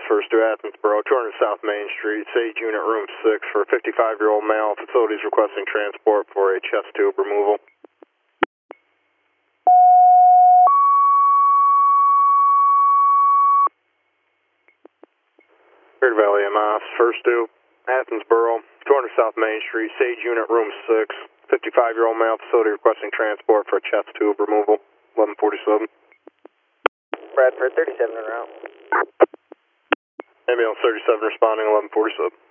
first to Athensboro, 200 South Main Street, Sage Unit Room 6 for a 55-year-old male. Facilities requesting transport for a chest tube removal. Beard Valley MS, first to Athensboro, 200 South Main Street, Sage Unit Room 6, 55-year-old male. Facility requesting transport for a chest tube removal. 1147. Bradford 37 en route. Ambulance 37 responding 1147.